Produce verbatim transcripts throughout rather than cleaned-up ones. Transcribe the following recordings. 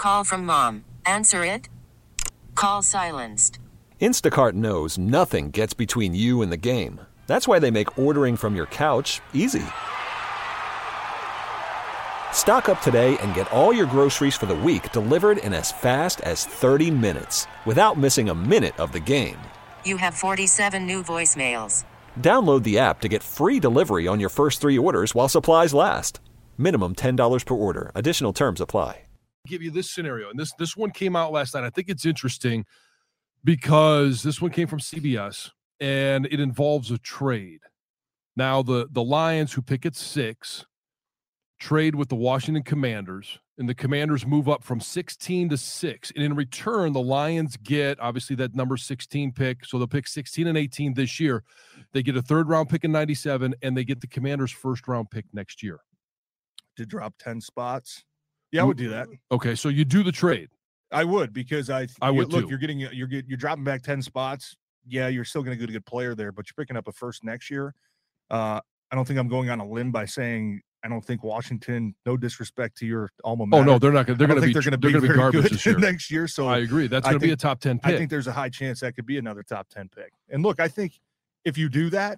Call from mom. Answer it. Call silenced. Instacart knows nothing gets between you and the game. That's why they make ordering from your couch easy. Stock up today and get all your groceries for the week delivered in as fast as thirty minutes without missing a minute of the game. You have forty-seven new voicemails. Download the app to get free delivery on your first three orders while supplies last. Minimum ten dollars per order. Additional terms apply. Give you this scenario, and this this one came out last night. I think it's interesting because this one came from C B S, and it involves a trade. Now, the, the Lions, who pick at six, trade with the Washington Commanders, and the Commanders move up from sixteen to six. And in return, the Lions get, obviously, that number sixteen pick, so they'll pick sixteen and eighteen this year. They get a third-round pick in ninety-seven, and they get the Commanders' first-round pick next year. To drop ten spots? Yeah, I would do that. Okay, so you do the trade. I would, because I, I would look, too. you're getting, you're get, you're dropping back ten spots. Yeah, you're still going to get a good player there, but you're picking up a first next year. Uh, I don't think I'm going on a limb by saying I don't think Washington, no disrespect to your alma mater. Oh no, they're not going. They're going to be. They're going to be, be, be garbage good this year. next year. So I agree. That's going to be a top ten pick. I think there's a high chance that could be another top ten pick. And look, I think if you do that,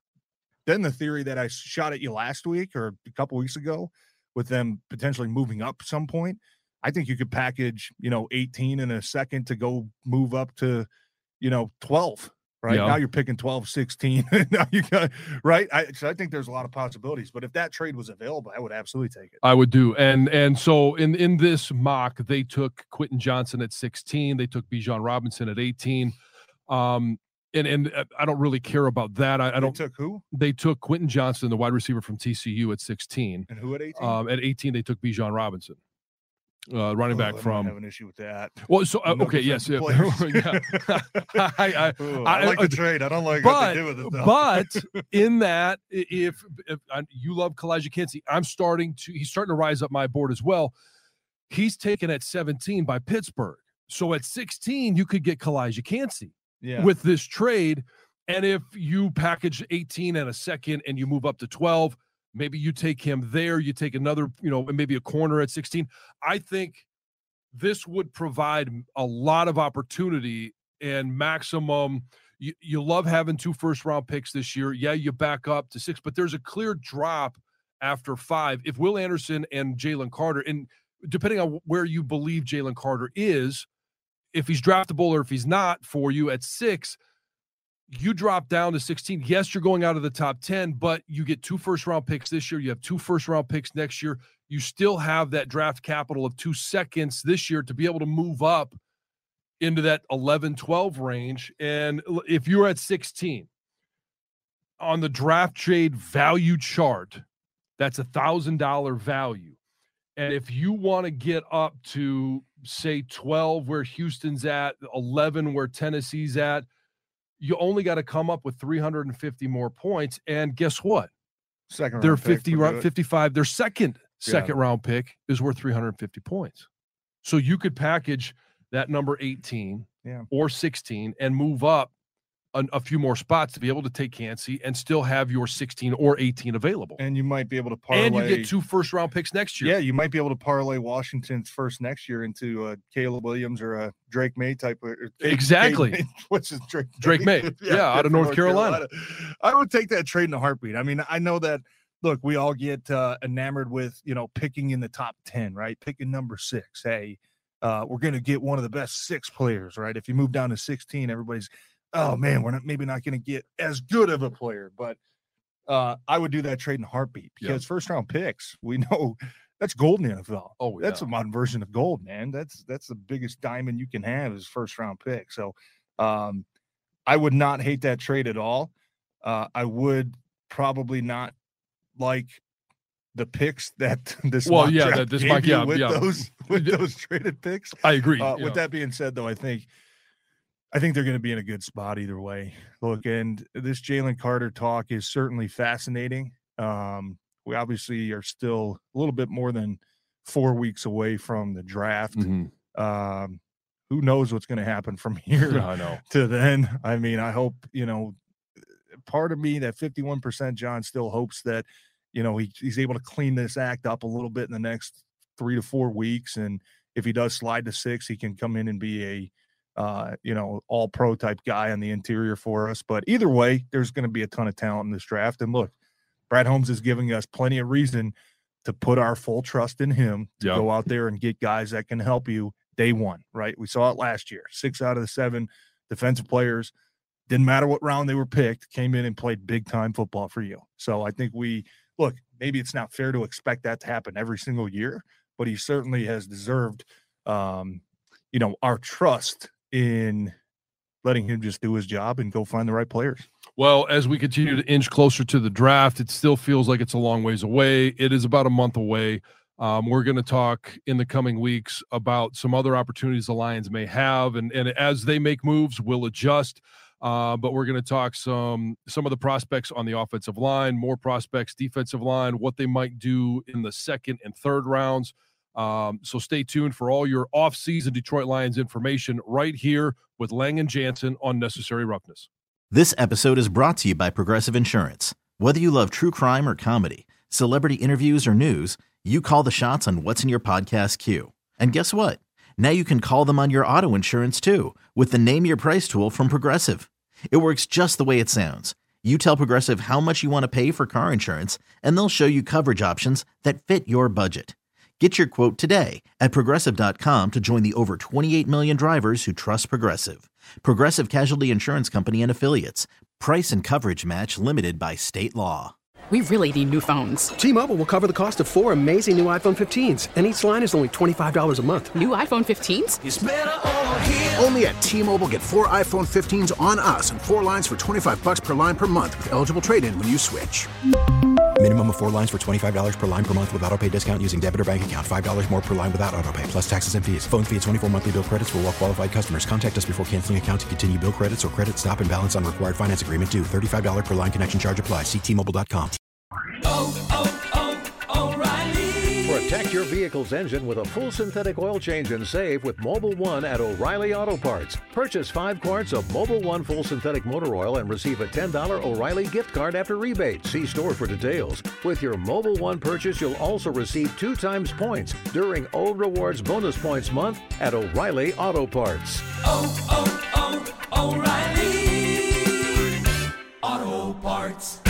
then the theory that I shot at you last week or a couple weeks ago, with them potentially moving up some point, I think you could package, you know, eighteen in a second to go move up to, you know, twelve. Right yeah. Now you're picking twelve, sixteen. Now you got right. I, so I think there's a lot of possibilities, but if that trade was available, I would absolutely take it. I would do. And, and so in, in this mock, they took Quentin Johnson at sixteen. They took Bijan Robinson at eighteen. Um, and, and I don't really care about that. I, I don't they took who? They took Quentin Johnson, the wide receiver from T C U, at sixteen. And who at eighteen? Um, at eighteen, they took Bijan Robinson. Uh, running back oh, I from. I have an issue with that. Well, so uh, No okay, yes, yeah. yeah. I, I, Ooh, I, I like I, the trade. I don't like but, what they do with it, though. But in that, if, if I, you love Kalijah Kancey, I'm starting to. He's starting to rise up my board as well. He's taken at seventeen by Pittsburgh, so at sixteen you could get Kalijah Kancey yeah. with this trade, and if you package eighteen and a second and you move up to twelve. Maybe you take him there, you take another, you know, maybe a corner at sixteen. I think this would provide a lot of opportunity and maximum. You, you love having two first-round picks this year. Yeah, you back up to six, but there's a clear drop after five. If Will Anderson and Jalen Carter, and depending on where you believe Jalen Carter is, if he's draftable or if he's not for you at six, you drop down to sixteen. Yes, you're going out of the top ten, but you get two first-round picks this year. You have two first-round picks next year. You still have that draft capital of two seconds this year to be able to move up into that eleven, twelve range. And if you're at sixteen, on the draft trade value chart, that's a one thousand dollars value. And if you want to get up to, say, twelve where Houston's at, eleven where Tennessee's at, you only got to come up with three hundred fifty more points. And guess what? Second Their round fifty, pick fifty-five, their second, second Yeah. round pick is worth three hundred fifty points. So you could package that number eighteen Yeah. or sixteen and move up a, a few more spots to be able to take Kancey and still have your sixteen or eighteen available. And you might be able to parlay. And you get two first round picks next year. Yeah, you might be able to parlay Washington's first next year into a Caleb Williams or a Drake May type of. Or Exactly. May, what's his Drake? Drake May. Yeah, yeah, out of North, North Carolina. Carolina. I would take that trade in a heartbeat. I mean, I know that. Look, we all get uh, enamored with, you know, picking in the top ten, right? Picking number six. Hey, uh, we're going to get one of the best six players, right? If you move down to sixteen, everybody's, oh man, we're not maybe not going to get as good of a player, but uh, I would do that trade in a heartbeat because yeah. first round picks, we know that's gold in the N F L. Oh, yeah. That's a modern version of gold, man. That's that's the biggest diamond you can have is first round pick. So um, I would not hate that trade at all. Uh, I would probably not like the picks that this well, mock yeah, draft that this gave mock, you yeah, with yeah. those with those traded picks. I agree. Uh, yeah. With that being said, though, I think I think they're going to be in a good spot either way. Look, and this Jalen Carter talk is certainly fascinating. Um, we obviously are still a little bit more than four weeks away from the draft. Mm-hmm. Um, who knows what's going to happen from here I know. to then? I mean, I hope, you know, part of me, that fifty-one percent John still hopes that, you know, he, he's able to clean this act up a little bit in the next three to four weeks and if he does slide to six, he can come in and be a, uh, you know, all pro type guy on the interior for us. But either way, there's going to be a ton of talent in this draft. And look, Brad Holmes is giving us plenty of reason to put our full trust in him to yep. go out there and get guys that can help you day one, right? We saw it last year. Six out of the seven defensive players, didn't matter what round they were picked, came in and played big time football for you. So I think we look, maybe it's not fair to expect that to happen every single year, but he certainly has deserved, um, you know, our trust in letting him just do his job and go find the right players. Well, as we continue to inch closer to the draft, it still feels like it's a long ways away. It is about a month away. Um, we're going to talk in the coming weeks about some other opportunities the Lions may have, and, and as they make moves, we'll adjust. Uh, but we're going to talk some some of the prospects on the offensive line, more prospects, defensive line, what they might do in the second and third rounds. Um, so stay tuned for all your off-season Detroit Lions information right here with Lang and Jansen on Necessary Roughness. This episode is brought to you by Progressive Insurance. Whether you love true crime or comedy, celebrity interviews or news, you call the shots on what's in your podcast queue. And guess what? Now you can call them on your auto insurance too with the Name Your Price tool from Progressive. It works just the way it sounds. You tell Progressive how much you want to pay for car insurance, and they'll show you coverage options that fit your budget. Get your quote today at Progressive dot com to join the over twenty-eight million drivers who trust Progressive. Progressive Casualty Insurance Company and Affiliates. Price and coverage match limited by state law. We really need new phones. T-Mobile will cover the cost of four amazing new iPhone fifteens, and each line is only twenty-five dollars a month. New iPhone fifteens? It's better over here. Only at T-Mobile, get four iPhone fifteens on us and four lines for twenty-five bucks per line per month with eligible trade-in when you switch. Minimum of four lines for twenty-five dollars per line per month with autopay discount using debit or bank account. five dollars more per line without autopay, plus taxes and fees. Phone fee at twenty-four monthly bill credits for well-qualified customers. Contact us before canceling account to continue bill credits or credit stop and balance on required finance agreement due. thirty-five dollars per line connection charge applies. See T Mobile dot com. Oh, oh, oh, O'Reilly. Protect your vehicle's engine with a full synthetic oil change and save with Mobil one at O'Reilly Auto Parts. Purchase five quarts of Mobil one full synthetic motor oil and receive a ten dollars O'Reilly gift card after rebate. See store for details. With your Mobil one purchase, you'll also receive two times points during O Rewards Bonus Points Month at O'Reilly Auto Parts. Oh, oh, oh, O'Reilly Auto Parts.